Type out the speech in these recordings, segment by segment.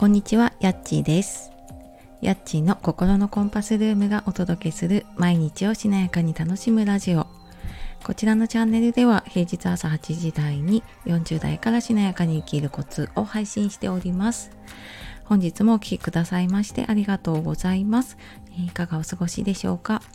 こんにちは、やっちーです。やっちーの心のコンパスルームがお届けする毎日をしなやかに楽しむラジオ。こちらのチャンネルでは平日朝8時台に40代からしなやかに生きるコツを配信しております。本日もお聞きくださいましてありがとうございます。いかがお過ごしでしょうか。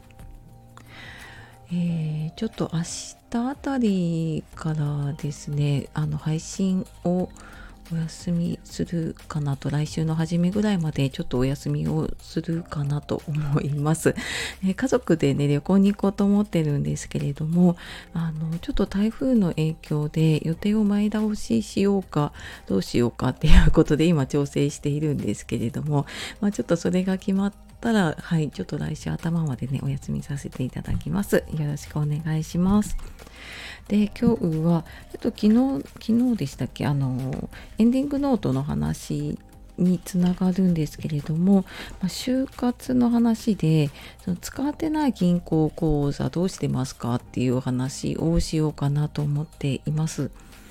ちょっと明日あたりからですね、配信をお休みするかなと、来週の初めぐらいまでちょっとお休みをするかなと思います。家族でね、旅行に行こうと思ってるんですけれども、ちょっと台風の影響で予定を前倒ししようかどうしようかっていうことで今調整しているんですけれども、ちょっとそれが決まったら、ちょっと来週頭までね、お休みさせていただきます。よろしくお願いします。で、今日はちょっと昨日でしたっけ、エンディングノートの話につながるんですけれども、就活の話でその使ってない銀行口座どうしてますかっていう話をしようかなと思っています。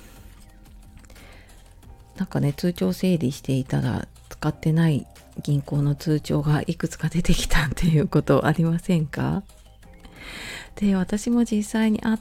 なんかね、通帳整理していたら使ってない銀行の通帳がいくつか出てきたっていうことありませんか？で、私も実際に会って、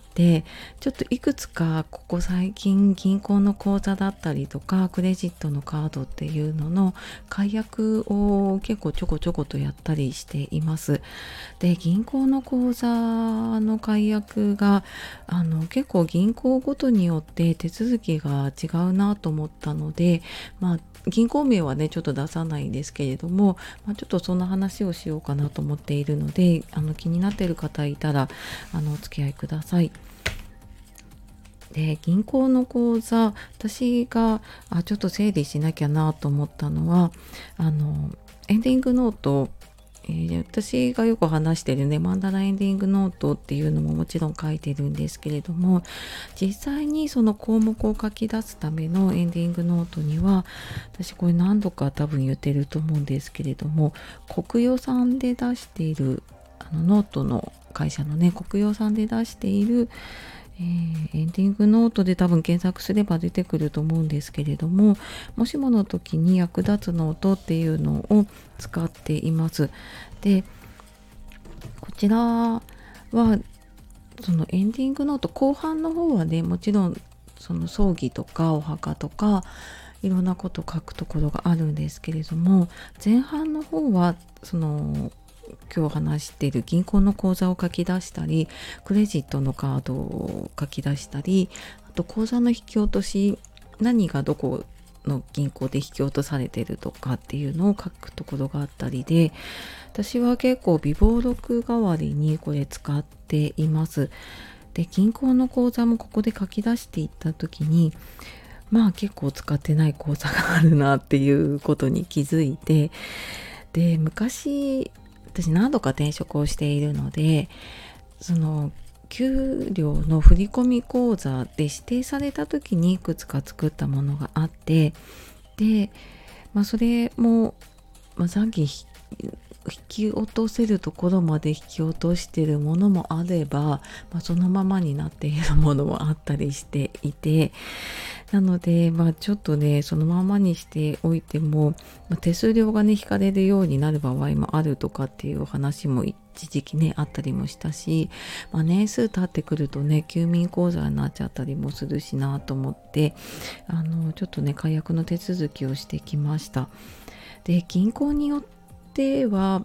ちょっといくつかここ最近銀行の口座だったりとかクレジットのカードっていうのの解約を結構ちょこちょことやったりしています。で、銀行の口座の解約が結構銀行ごとによって手続きが違うなと思ったので、銀行名はねちょっと出さないんですけれども、ちょっとそんな話をしようかなと思っているので、気になっている方いたらお付き合いください。で、銀行の口座、私がちょっと整理しなきゃなと思ったのは、エンディングノート、私がよく話しているね、マンダラエンディングノートっていうのももちろん書いてるんですけれども、実際にその項目を書き出すためのエンディングノートには、私これ何度か多分言ってると思うんですけれども、国予算で出しているノートの会社のね、国予算で出しているエンディングノートで多分検索すれば出てくると思うんですけれども、もしもの時に役立つノートっていうのを使っています。で、こちらはそのエンディングノート後半の方はね、もちろんその葬儀とかお墓とかいろんなこと書くところがあるんですけれども、前半の方はその今日話している銀行の口座を書き出したり、クレジットのカードを書き出したり、あと口座の引き落とし、何がどこの銀行で引き落とされているとかっていうのを書くところがあったりで、私は結構備忘録代わりにこれ使っています。で、銀行の口座もここで書き出していった時に、結構使ってない口座があるなっていうことに気づいて、で、昔私何度か転職をしているので、その給料の振込口座で指定された時にいくつか作ったものがあって、で、それも、残金引き落とせるところまで引き落としているものもあれば、そのままになっているものもあったりしていて、なので、ちょっとね、そのままにしておいても、手数料がね、引かれるようになる場合もあるとかっていう話も一時期ね、あったりもしたし、年数経ってくるとね、休眠口座になっちゃったりもするしなと思って、ちょっとね、解約の手続きをしてきました。で、銀行によっては、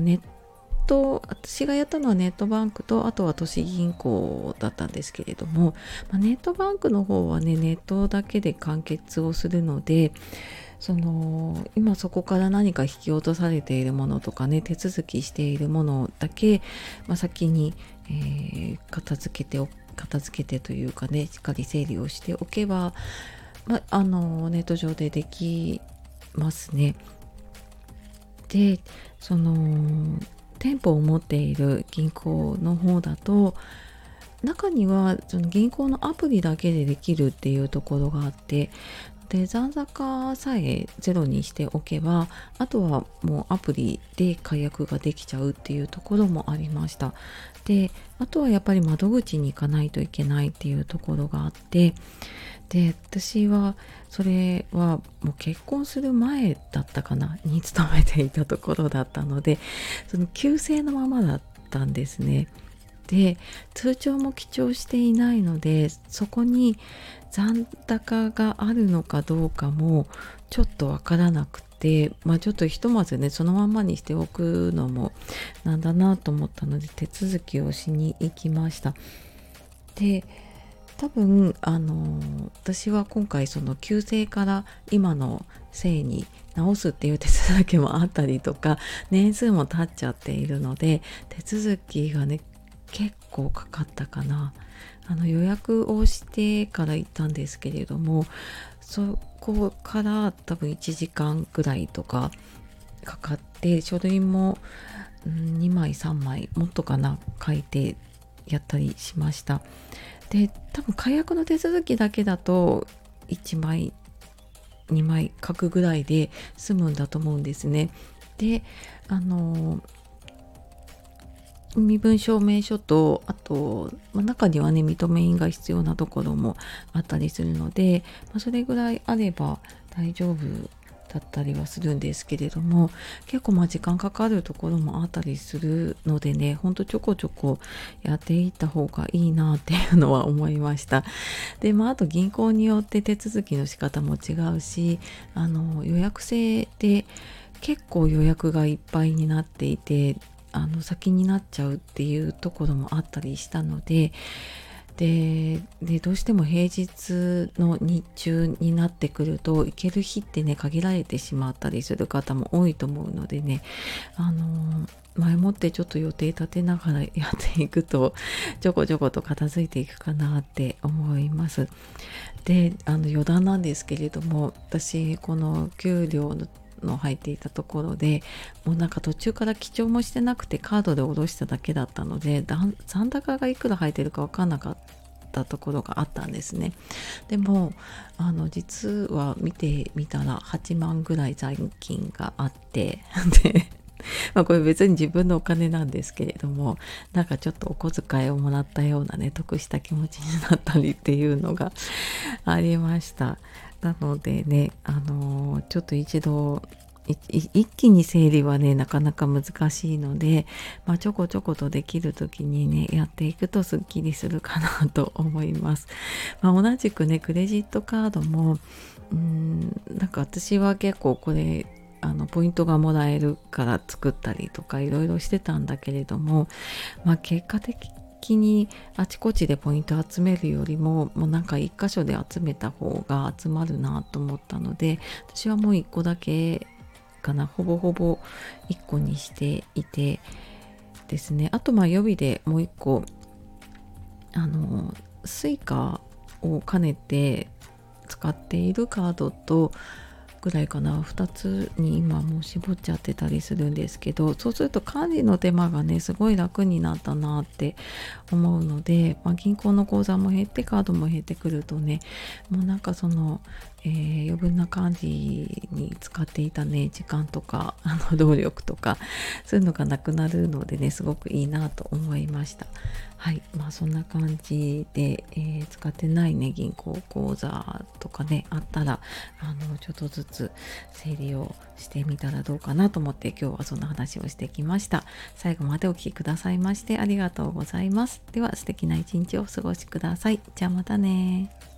私がやったのはネットバンクと、あとは都市銀行だったんですけれども、ネットバンクの方はね、ネットだけで完結をするので、今そこから何か引き落とされているものとかね、手続きしているものだけ、先に、片付けてというかね、しっかり整理をしておけば、ネット上でできますね。で、店舗を持っている銀行の方だと、中にはその銀行のアプリだけでできるっていうところがあって、で、残高さえゼロにしておけば、あとはもうアプリで解約ができちゃうっていうところもありました。 であとはやっぱり窓口に行かないといけないっていうところがあって、で私はそれはもう結婚する前だったかなに勤めていたところだったので、その旧姓のままだったんですね。で通帳も記帳していないので、そこに残高があるのかどうかもちょっとわからなくて、ちょっとひとまずねそのままにしておくのもなんだなと思ったので、手続きをしに行きました。で多分私は今回その旧姓から今の姓に直すっていう手続きもあったりとか、年数も経っちゃっているので手続きがね結構かかったかな。予約をしてから行ったんですけれども、そこから多分1時間ぐらいとかかかって、書類も2枚3枚もっとかな書いてやったりしました。で多分解約の手続きだけだと1枚2枚書くぐらいで済むんだと思うんですね。で身分証明書と、あと、中にはね認め印が必要なところもあったりするので、それぐらいあれば大丈夫だったりはするんですけれども、結構時間かかるところもあったりするのでね、ほんとちょこちょこやっていった方がいいなっていうのは思いました。であと銀行によって手続きの仕方も違うし、予約制で結構予約がいっぱいになっていて、先になっちゃうっていうところもあったりしたので、でどうしても平日の日中になってくると行ける日ってね限られてしまったりする方も多いと思うのでね、前もってちょっと予定立てながらやっていくとちょこちょこと片付いていくかなって思います。で余談なんですけれども、私この給料の入っていたところでもう途中から記帳もしてなくてカードで下ろしただけだったので、残高がいくら入ってるか分かんなかったところがあったんですね。でも実は見てみたら8万ぐらい残金があってでこれ別に自分のお金なんですけれども、ちょっとお小遣いをもらったようなね得した気持ちになったりっていうのがありました。なのでねちょっと一度一気に整理はねなかなか難しいので、ちょこちょことできる時にねやっていくとすっきりするかなと思います。同じくねクレジットカードも私は結構これポイントがもらえるから作ったりとかいろいろしてたんだけれども、結果的にあちこちでポイント集めるよりも一箇所で集めた方が集まるなと思ったので、私はもう1個だけかな、ほぼほぼ1個にしていてですね。あと予備でもう1個スイカを兼ねて使っているカードとぐらいかな、2つに今もう絞っちゃってたりするんですけど、そうすると管理の手間がねすごい楽になったなって思うので、銀行の口座も減ってカードも減ってくるとね、もうその、余分な管理に使っていたね時間とか労力とかそういうのがなくなるのでね、すごくいいなと思いました。はい、そんな感じで、使ってないね銀行口座とかねあったらちょっとずつ整理をしてみたらどうかなと思って今日はそんな話をしてきました。最後までお聞きくださいましてありがとうございます。では素敵な一日をお過ごしください。じゃあまたね。